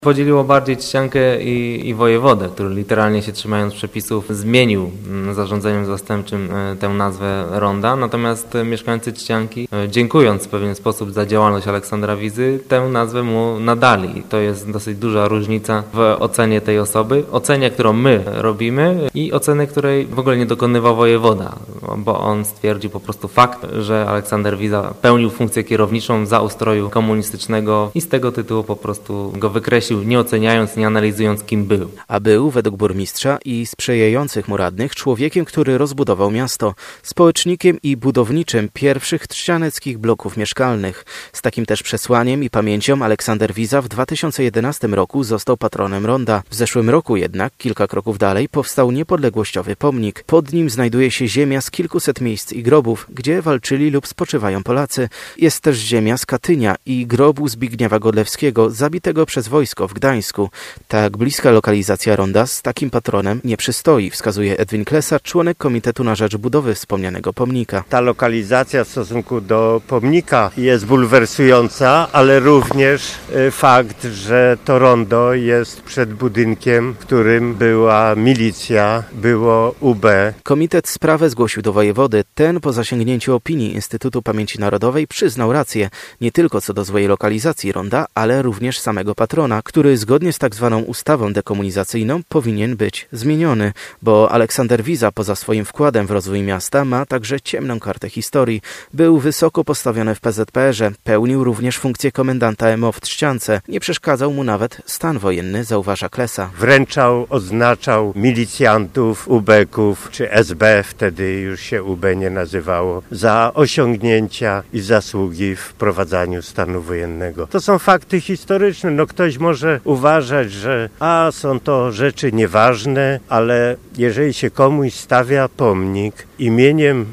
Podzieliło bardziej Trzciankę i wojewodę, który literalnie się trzymając przepisów zmienił zarządzeniem zastępczym tę nazwę ronda, natomiast mieszkańcy Trzcianki, dziękując w pewien sposób za działalność Aleksandra Wizy, tę nazwę mu nadali. I to jest dosyć duża różnica w ocenie tej osoby, ocenie, którą my robimy i oceny, której w ogóle nie dokonywał wojewoda, bo on stwierdził po prostu fakt, że Aleksander Wiza pełnił funkcję kierowniczą za ustroju komunistycznego i z tego tytułu po prostu go wykreślił, nie oceniając, nie analizując, kim był. A był, według burmistrza i sprzyjających mu radnych, człowiekiem, który rozbudował miasto, społecznikiem i budowniczym pierwszych trzcianeckich bloków mieszkalnych. Z takim też przesłaniem i pamięcią Aleksander Wiza w 2011 roku został patronem ronda. W zeszłym roku jednak, kilka kroków dalej, powstał niepodległościowy pomnik. Pod nim znajduje się ziemia z kilkuset miejsc i grobów, gdzie walczyli lub spoczywają Polacy. Jest też ziemia z Katynia i grobu Zbigniewa Godlewskiego, zabitego przez wojsko w Gdańsku. Tak bliska lokalizacja ronda z takim patronem nie przystoi, wskazuje Edwin Klesar, członek Komitetu na rzecz budowy wspomnianego pomnika. Ta lokalizacja w stosunku do pomnika jest bulwersująca, ale również fakt, że to rondo jest przed budynkiem, w którym była milicja, było UB. Komitet sprawę zgłosił do wojewody. Ten po zasięgnięciu opinii Instytutu Pamięci Narodowej przyznał rację, nie tylko co do złej lokalizacji ronda, ale również samego patrona, który zgodnie z tak zwaną ustawą dekomunizacyjną powinien być zmieniony, bo Aleksander Wiza poza swoim wkładem w rozwój miasta ma także ciemną kartę historii. Był wysoko postawiony w PZPR-ze, pełnił również funkcję komendanta MO w Trzciance. Nie przeszkadzał mu nawet stan wojenny, zauważa Klesa. Wręczał, oznaczał milicjantów, UB-ków czy SB, wtedy już się UB nie nazywało, za osiągnięcia i zasługi w wprowadzaniu stanu wojennego. To są fakty historyczne. No ktoś może uważać, że są to rzeczy nieważne, ale jeżeli się komuś stawia pomnik, imieniem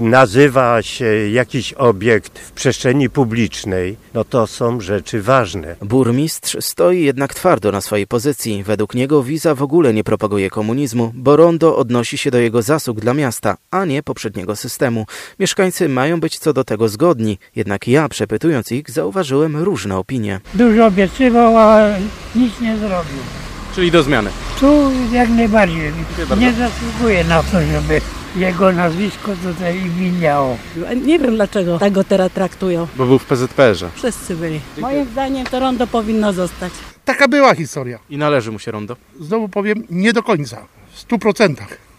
nazywa się jakiś obiekt w przestrzeni publicznej, no to są rzeczy ważne. Burmistrz stoi jednak twardo na swojej pozycji. Według niego Wiza w ogóle nie propaguje komunizmu, bo rondo odnosi się do jego zasług dla miasta, a nie poprzedniego systemu. Mieszkańcy mają być co do tego zgodni, jednak ja, przepytując ich, zauważyłem różne opinie. Dużo obiecywał, a nic nie zrobił. Czyli do zmiany. Tu jak najbardziej. Nie zasługuje na to, żeby jego nazwisko tutaj imieniało. Nie wiem dlaczego tak go teraz traktują. Bo był w PZPR-ze. Wszyscy byli. Moim zdaniem to rondo powinno zostać. Taka była historia. I należy mu się rondo. Znowu powiem, nie do końca, w 100%.